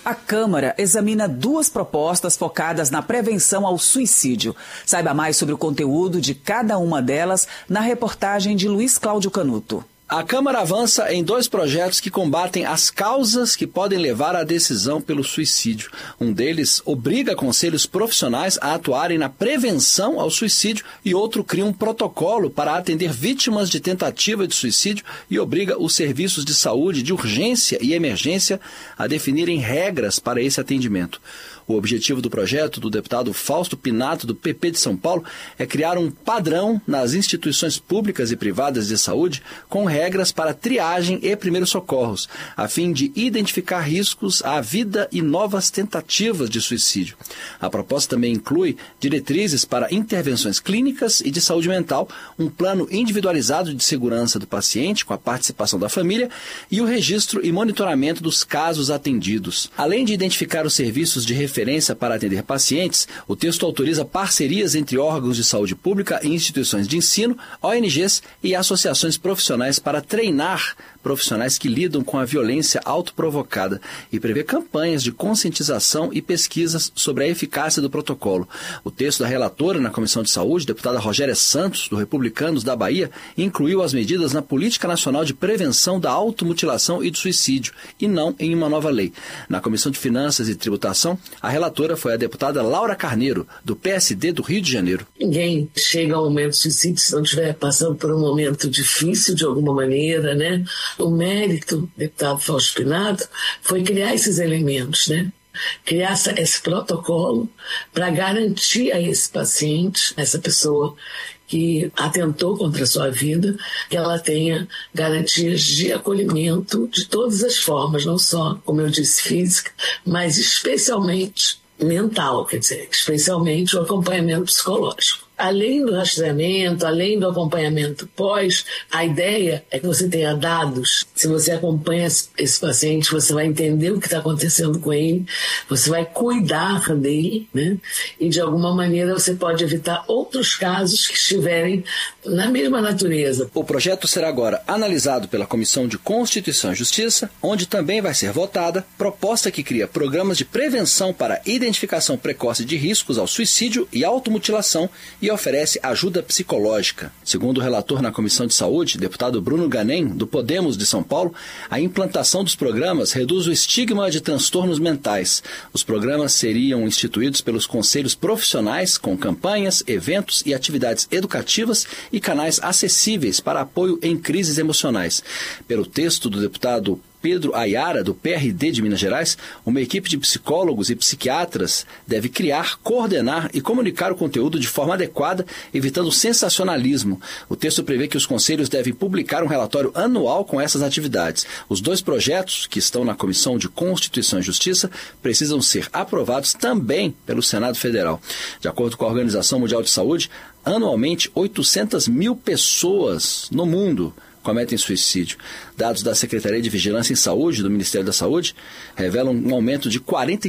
A Câmara examina 2 propostas focadas na prevenção ao suicídio. Saiba mais sobre o conteúdo de cada uma delas na reportagem de Luiz Cláudio Canuto. A Câmara avança em 2 projetos que combatem as causas que podem levar à decisão pelo suicídio. Um deles obriga conselhos profissionais a atuarem na prevenção ao suicídio e outro cria um protocolo para atender vítimas de tentativa de suicídio e obriga os serviços de saúde de urgência e emergência a definirem regras para esse atendimento. O objetivo do projeto do deputado Fausto Pinato, do PP de São Paulo, é criar um padrão nas instituições públicas e privadas de saúde com regras para triagem e primeiros socorros, a fim de identificar riscos à vida e novas tentativas de suicídio. A proposta também inclui diretrizes para intervenções clínicas e de saúde mental, um plano individualizado de segurança do paciente com a participação da família e o registro e monitoramento dos casos atendidos. Além de identificar os serviços de referência para atender pacientes, o texto autoriza parcerias entre órgãos de saúde pública e instituições de ensino, ONGs e associações profissionais para treinar profissionais que lidam com a violência autoprovocada e prevê campanhas de conscientização e pesquisas sobre a eficácia do protocolo. O texto da relatora na Comissão de Saúde, deputada Rogéria Santos, do Republicanos da Bahia, incluiu as medidas na Política Nacional de Prevenção da Automutilação e do Suicídio, e não em uma nova lei. Na Comissão de Finanças e Tributação, a relatora foi a deputada Laura Carneiro, do PSD do Rio de Janeiro. Ninguém chega ao momento de suicídio se não estiver passando por um momento difícil de alguma maneira, né? O mérito, deputado Fausto Pinato, foi criar esses elementos, né? Criar esse protocolo para garantir a esse paciente, essa pessoa que atentou contra a sua vida, que ela tenha garantias de acolhimento de todas as formas, não só, como eu disse, física, mas especialmente mental, quer dizer, especialmente o acompanhamento psicológico. Além do rastreamento, além do acompanhamento pós, a ideia é que você tenha dados. Se você acompanha esse paciente, você vai entender o que está acontecendo com ele, você vai cuidar dele, né? E de alguma maneira você pode evitar outros casos que estiverem na mesma natureza. O projeto será agora analisado pela Comissão de Constituição e Justiça, onde também vai ser votada proposta que cria programas de prevenção para identificação precoce de riscos ao suicídio e automutilação e oferece ajuda psicológica. Segundo o relator na Comissão de Saúde, deputado Bruno Ganem, do Podemos de São Paulo, a implantação dos programas reduz o estigma de transtornos mentais. Os programas seriam instituídos pelos conselhos profissionais com campanhas, eventos e atividades educativas e canais acessíveis para apoio em crises emocionais. Pelo texto do deputado Pedro Ayara, do PRD de Minas Gerais, uma equipe de psicólogos e psiquiatras deve criar, coordenar e comunicar o conteúdo de forma adequada, evitando sensacionalismo. O texto prevê que os conselhos devem publicar um relatório anual com essas atividades. Os 2 projetos, que estão na Comissão de Constituição e Justiça, precisam ser aprovados também pelo Senado Federal. De acordo com a Organização Mundial de Saúde, anualmente 800 mil pessoas no mundo cometem suicídio. Dados da Secretaria de Vigilância em Saúde, do Ministério da Saúde, revelam um aumento de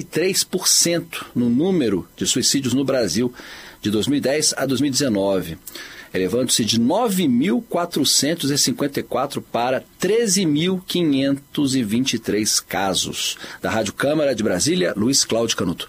43% no número de suicídios no Brasil, de 2010 a 2019, elevando-se de 9.454 para 13.523 casos. Da Rádio Câmara de Brasília, Luiz Cláudio Canuto.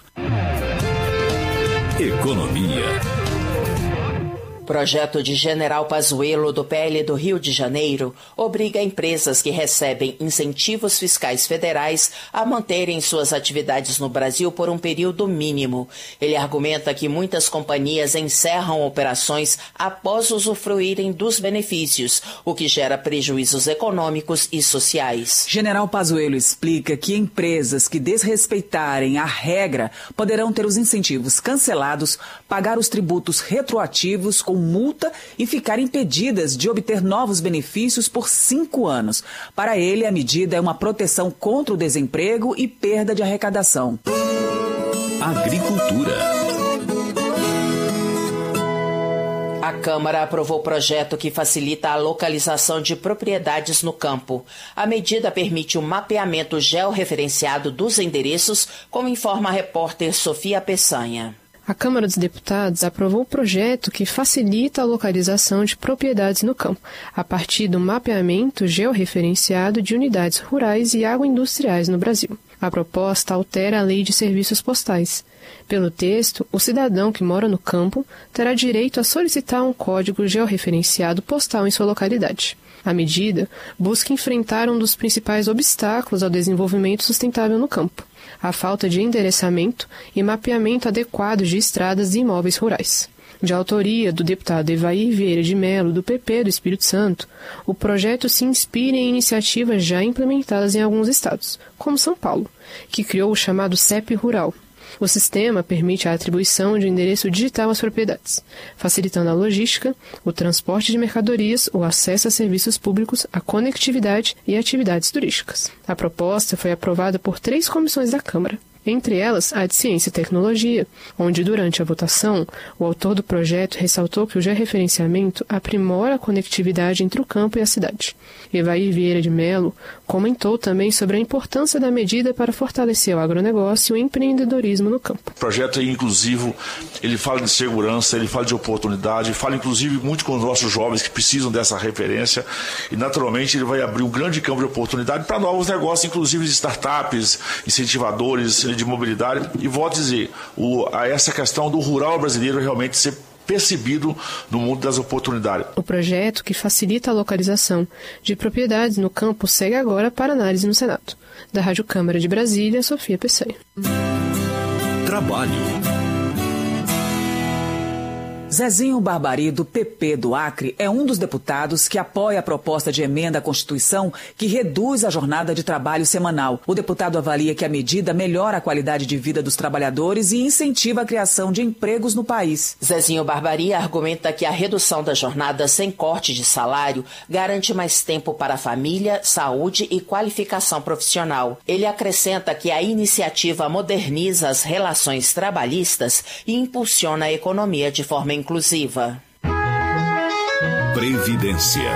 Economia. Projeto de General Pazuello, do PL do Rio de Janeiro, obriga empresas que recebem incentivos fiscais federais a manterem suas atividades no Brasil por um período mínimo. Ele argumenta que muitas companhias encerram operações após usufruírem dos benefícios, o que gera prejuízos econômicos e sociais. General Pazuello explica que empresas que desrespeitarem a regra poderão ter os incentivos cancelados, pagar os tributos retroativos com multa e ficar impedidas de obter novos benefícios por 5 anos. Para ele, a medida é uma proteção contra o desemprego e perda de arrecadação. Agricultura. A Câmara aprovou o projeto que facilita a localização de propriedades no campo. A medida permite o mapeamento georreferenciado dos endereços, como informa a repórter Sofia Peçanha. A Câmara dos Deputados aprovou o projeto que facilita a localização de propriedades no campo, a partir do mapeamento georreferenciado de unidades rurais e agroindustriais no Brasil. A proposta altera a Lei de Serviços Postais. Pelo texto, o cidadão que mora no campo terá direito a solicitar um código georreferenciado postal em sua localidade. A medida busca enfrentar um dos principais obstáculos ao desenvolvimento sustentável no campo: a falta de endereçamento e mapeamento adequado de estradas e imóveis rurais. De autoria do deputado Evair Vieira de Mello, do PP do Espírito Santo, o projeto se inspira em iniciativas já implementadas em alguns estados, como São Paulo, que criou o chamado CEP Rural. O sistema permite a atribuição de um endereço digital às propriedades, facilitando a logística, o transporte de mercadorias, o acesso a serviços públicos, a conectividade e atividades turísticas. A proposta foi aprovada por 3 comissões da Câmara, entre elas a de Ciência e Tecnologia, onde, durante a votação, o autor do projeto ressaltou que o georreferenciamento aprimora a conectividade entre o campo e a cidade. Evair Vieira de Mello comentou também sobre a importância da medida para fortalecer o agronegócio e o empreendedorismo no campo. O projeto é inclusivo, ele fala de segurança, ele fala de oportunidade, fala inclusive muito com os nossos jovens que precisam dessa referência e, naturalmente, ele vai abrir um grande campo de oportunidade para novos negócios, inclusive de startups, incentivadores de mobilidade. E vou dizer, essa questão do rural brasileiro realmente ser percebido no mundo das oportunidades. O projeto, que facilita a localização de propriedades no campo, segue agora para análise no Senado. Da Rádio Câmara de Brasília, Sofia Peçanha. Trabalho. Zezinho Barbari, do PP do Acre, é um dos deputados que apoia a proposta de emenda à Constituição que reduz a jornada de trabalho semanal. O deputado avalia que a medida melhora a qualidade de vida dos trabalhadores e incentiva a criação de empregos no país. Zezinho Barbari argumenta que a redução da jornada sem corte de salário garante mais tempo para a família, saúde e qualificação profissional. Ele acrescenta que a iniciativa moderniza as relações trabalhistas e impulsiona a economia de forma inclusiva. Previdência.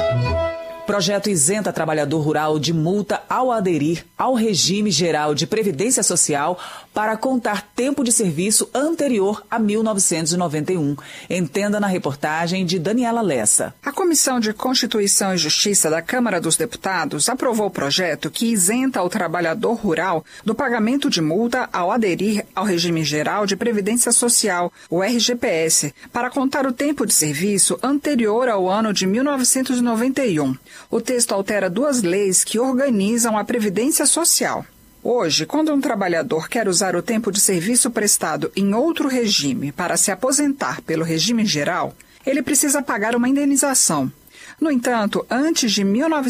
Projeto isenta trabalhador rural de multa ao aderir ao regime geral de previdência social para contar tempo de serviço anterior a 1991. Entenda na reportagem de Daniela Lessa. A Comissão de Constituição e Justiça da Câmara dos Deputados aprovou o projeto que isenta o trabalhador rural do pagamento de multa ao aderir ao regime geral de previdência social, o RGPS, para contar o tempo de serviço anterior ao ano de 1991. O texto altera 2 leis que organizam a previdência social. Hoje, quando um trabalhador quer usar o tempo de serviço prestado em outro regime para se aposentar pelo regime geral, ele precisa pagar uma indenização. No entanto, antes de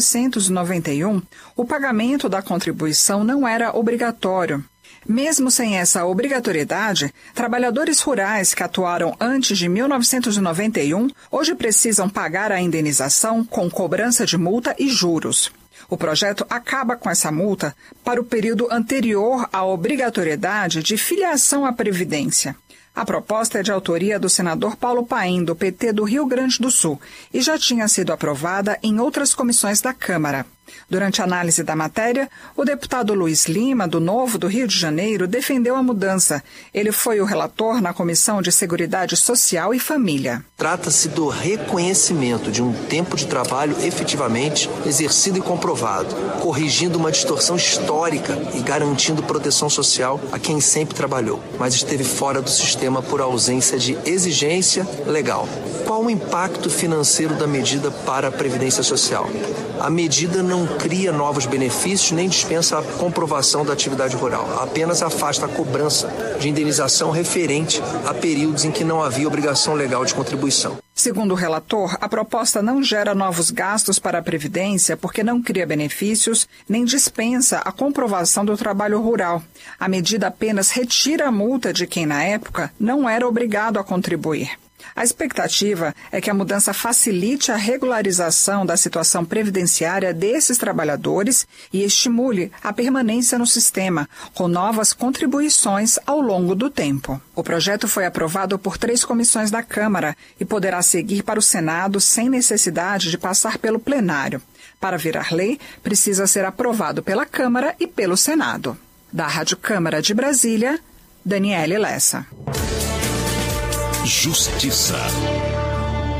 1991, o pagamento da contribuição não era obrigatório. Mesmo sem essa obrigatoriedade, trabalhadores rurais que atuaram antes de 1991 hoje precisam pagar a indenização com cobrança de multa e juros. O projeto acaba com essa multa para o período anterior à obrigatoriedade de filiação à Previdência. A proposta é de autoria do senador Paulo Paim, do PT do Rio Grande do Sul, e já tinha sido aprovada em outras comissões da Câmara. Durante a análise da matéria, o deputado Luiz Lima, do Novo do Rio de Janeiro, defendeu a mudança. Ele foi o relator na Comissão de Seguridade Social e Família. Trata-se do reconhecimento de um tempo de trabalho efetivamente exercido e comprovado, corrigindo uma distorção histórica e garantindo proteção social a quem sempre trabalhou, mas esteve fora do sistema por ausência de exigência legal. Qual o impacto financeiro da medida para a Previdência Social? A medida não cria novos benefícios nem dispensa a comprovação da atividade rural, apenas afasta a cobrança de indenização referente a períodos em que não havia obrigação legal de contribuição. Segundo o relator, a proposta não gera novos gastos para a Previdência porque não cria benefícios nem dispensa a comprovação do trabalho rural. A medida apenas retira a multa de quem, na época, não era obrigado a contribuir. A expectativa é que a mudança facilite a regularização da situação previdenciária desses trabalhadores e estimule a permanência no sistema, com novas contribuições ao longo do tempo. O projeto foi aprovado por 3 comissões da Câmara e poderá seguir para o Senado sem necessidade de passar pelo plenário. Para virar lei, precisa ser aprovado pela Câmara e pelo Senado. Da Rádio Câmara de Brasília, Daniela Lessa. Justiça.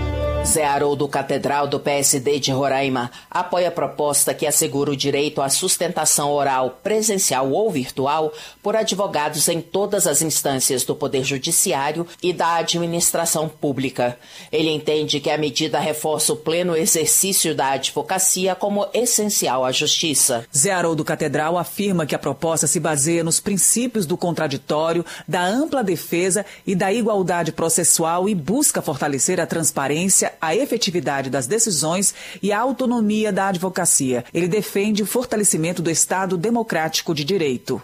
Zé Haroldo Catedral, do PSD de Roraima, apoia a proposta que assegura o direito à sustentação oral, presencial ou virtual, por advogados em todas as instâncias do Poder Judiciário e da administração pública. Ele entende que a medida reforça o pleno exercício da advocacia como essencial à justiça. Zé Haroldo Catedral afirma que a proposta se baseia nos princípios do contraditório, da ampla defesa e da igualdade processual e busca fortalecer a transparência, a efetividade das decisões e a autonomia da advocacia. Ele defende o fortalecimento do Estado democrático de direito.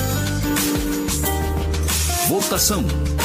Votação.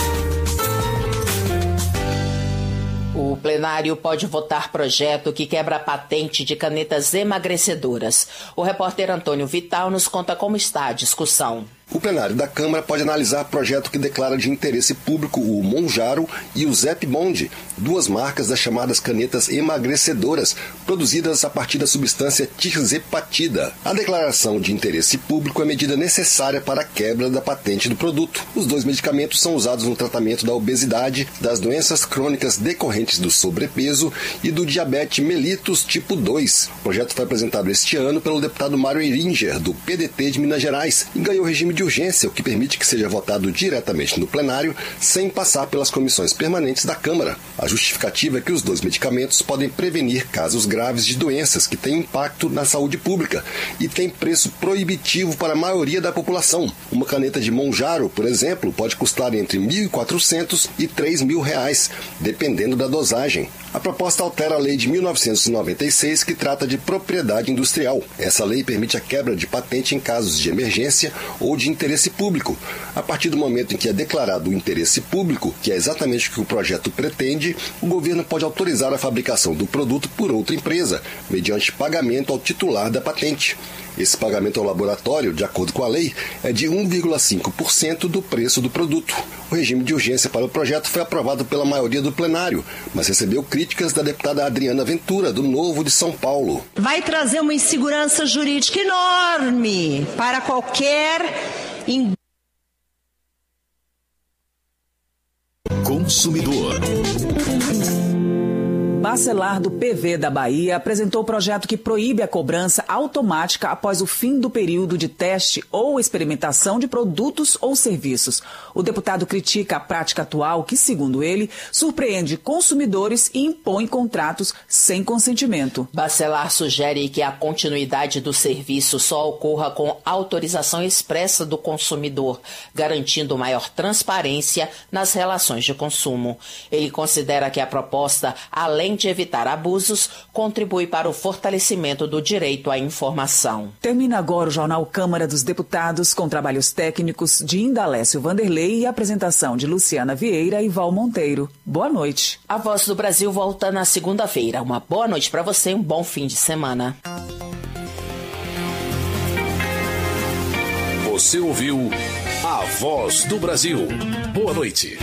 O plenário pode votar projeto que quebra a patente de canetas emagrecedoras. O repórter Antônio Vital nos conta como está a discussão. O plenário da Câmara pode analisar projeto que declara de interesse público o Monjaro e o Zep Bond, duas marcas das chamadas canetas emagrecedoras, produzidas a partir da substância tirzepatida. A declaração de interesse público é medida necessária para a quebra da patente do produto. Os dois medicamentos são usados no tratamento da obesidade, das doenças crônicas decorrentes do sobrepeso e do diabetes mellitus tipo 2. O projeto foi apresentado este ano pelo deputado Mário Iringer, do PDT de Minas Gerais, e ganhou regime de urgência, o que permite que seja votado diretamente no plenário, sem passar pelas comissões permanentes da Câmara. A justificativa é que os dois medicamentos podem prevenir casos graves de doenças que têm impacto na saúde pública e têm preço proibitivo para a maioria da população. Uma caneta de Monjaro, por exemplo, pode custar entre R$ 1.400 e R$ 3.000, dependendo da dosagem. A proposta altera a lei de 1996, que trata de propriedade industrial. Essa lei permite a quebra de patente em casos de emergência ou de interesse público. A partir do momento em que é declarado o interesse público, que é exatamente o que o projeto pretende, o governo pode autorizar a fabricação do produto por outra empresa, mediante pagamento ao titular da patente. Esse pagamento ao laboratório, de acordo com a lei, é de 1,5% do preço do produto. O regime de urgência para o projeto foi aprovado pela maioria do plenário, mas recebeu críticas da deputada Adriana Ventura, do Novo de São Paulo. Vai trazer uma insegurança jurídica enorme para qualquer consumidor. Bacelar, do PV da Bahia, apresentou o projeto que proíbe a cobrança automática após o fim do período de teste ou experimentação de produtos ou serviços. O deputado critica a prática atual que, segundo ele, surpreende consumidores e impõe contratos sem consentimento. Bacelar sugere que a continuidade do serviço só ocorra com autorização expressa do consumidor, garantindo maior transparência nas relações de consumo. Ele considera que a proposta, além de evitar abusos, contribui para o fortalecimento do direito à informação. Termina agora o Jornal Câmara dos Deputados, com trabalhos técnicos de Indalécio Vanderlei e apresentação de Luciana Vieira e Val Monteiro. Boa noite. A Voz do Brasil volta na segunda-feira. Uma boa noite para você e um bom fim de semana. Você ouviu A Voz do Brasil. Boa noite.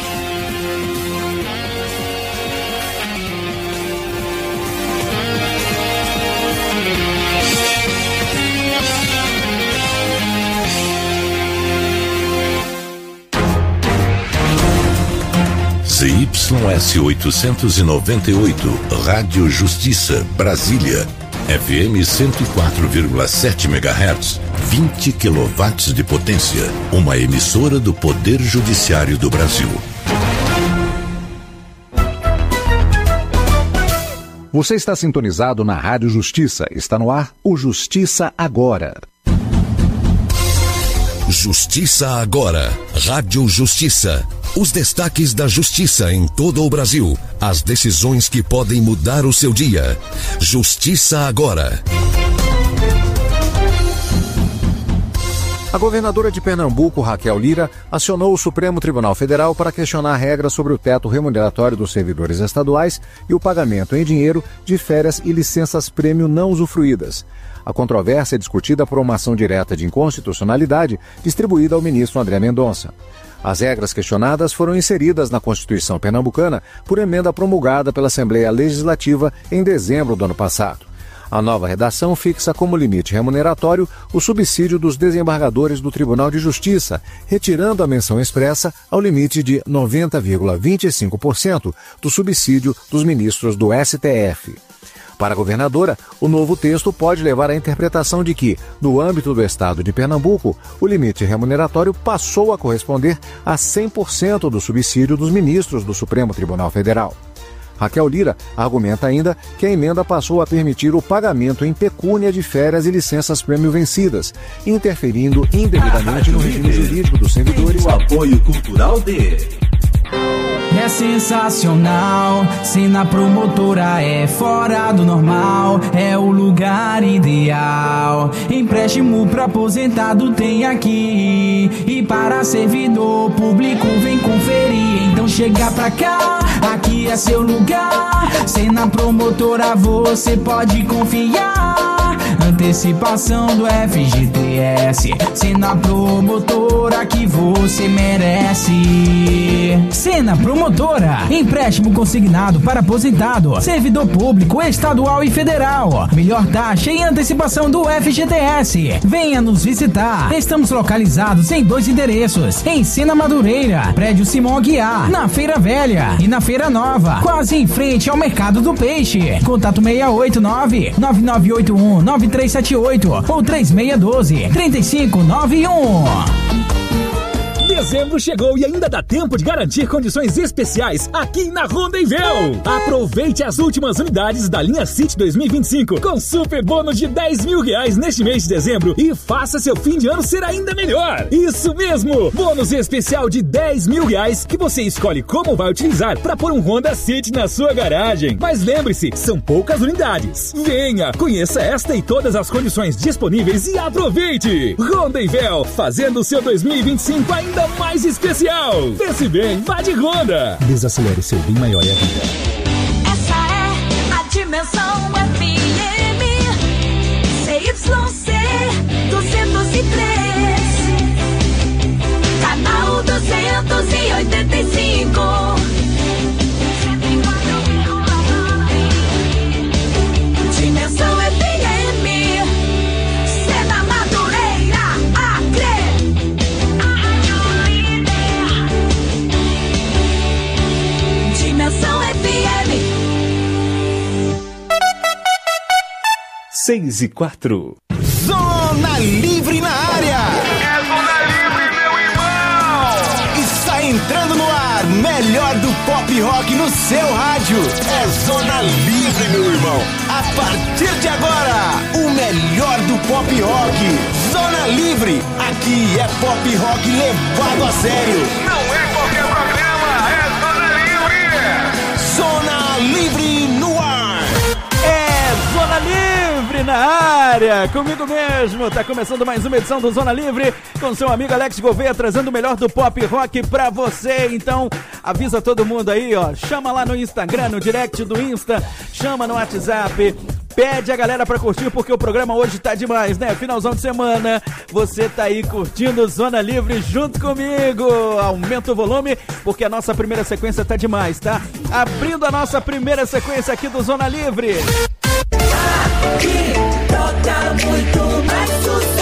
ZYS 898, Rádio Justiça, Brasília. FM 104,7 MHz, 20 kW de potência. Uma emissora do Poder Judiciário do Brasil. Você está sintonizado na Rádio Justiça. Está no ar o Justiça Agora. Justiça Agora. Rádio Justiça. Os destaques da justiça em todo o Brasil. As decisões que podem mudar o seu dia. Justiça Agora. A governadora de Pernambuco, Raquel Lira, acionou o Supremo Tribunal Federal para questionar regras sobre o teto remuneratório dos servidores estaduais e o pagamento em dinheiro de férias e licenças-prêmio não usufruídas. A controvérsia é discutida por uma ação direta de inconstitucionalidade distribuída ao ministro André Mendonça. As regras questionadas foram inseridas na Constituição pernambucana por emenda promulgada pela Assembleia Legislativa em dezembro do ano passado. A nova redação fixa como limite remuneratório o subsídio dos desembargadores do Tribunal de Justiça, retirando a menção expressa ao limite de 90,25% do subsídio dos ministros do STF. Para a governadora, o novo texto pode levar à interpretação de que, no âmbito do estado de Pernambuco, o limite remuneratório passou a corresponder a 100% do subsídio dos ministros do Supremo Tribunal Federal. Raquel Lira argumenta ainda que a emenda passou a permitir o pagamento em pecúnia de férias e licenças-prêmio vencidas, interferindo indevidamente no regime jurídico dos servidores. O apoio cultural de... É sensacional, Sena Promotora é fora do normal, é o lugar ideal. Empréstimo pra aposentado tem aqui, e para servidor público vem conferir. Então chega pra cá, aqui é seu lugar. Sena Promotora você pode confiar. Antecipação do FGTS, Sena Promotora que você merece. Sena Promotora, empréstimo consignado para aposentado, servidor público, estadual e federal. Melhor taxa e antecipação do FGTS. Venha nos visitar. Estamos localizados em 2 endereços, em Sena Madureira, prédio Simão Aguiar, na Feira Velha e na Feira Nova, quase em frente ao Mercado do Peixe. Contato 689-9981-9378 ou 3612-3591. Dezembro chegou e ainda dá tempo de garantir condições especiais aqui na Rondonvel. Aproveite as últimas unidades da linha City 2025 com super bônus de R$10.000 neste mês de dezembro e faça seu fim de ano ser ainda melhor. Isso mesmo, bônus especial de R$10.000 que você escolhe como vai utilizar para pôr um Honda City na sua garagem. Mas lembre-se, são poucas unidades. Venha, conheça esta e todas as condições disponíveis e aproveite. Rondonvel, fazendo o seu 2025 ainda mais especial. Pense bem, vá de Honda. Desacelere seu bem maior é a vida. Essa é a Dimensão FM CYC 203, canal 285. Dimensão FM, Sena Madureira, Acre. Dimensão FM. 6:04. Zona Livre na área. É Zona Livre, meu irmão. Está entrando no ar, melhor do pop rock no seu rádio. É Zona Livre, meu irmão. A partir de agora, o melhor do pop rock. Zona Livre. Aqui é pop rock levado a sério. Não é qualquer programa, é Zona Livre. Zona Livre no ar. É Zona Livre na área, comigo mesmo. Tá começando mais uma edição do Zona Livre com seu amigo Alex Gouveia, trazendo o melhor do pop rock pra você. Então avisa todo mundo aí, ó, chama lá no Instagram, no direct do Insta, chama no WhatsApp. Pede a galera pra curtir, porque o programa hoje tá demais, né? Finalzão de semana, você tá aí curtindo Zona Livre junto comigo. Aumenta o volume, porque a nossa primeira sequência tá demais, tá? Abrindo a nossa primeira sequência aqui do Zona Livre. Aqui toca muito mais sucesso.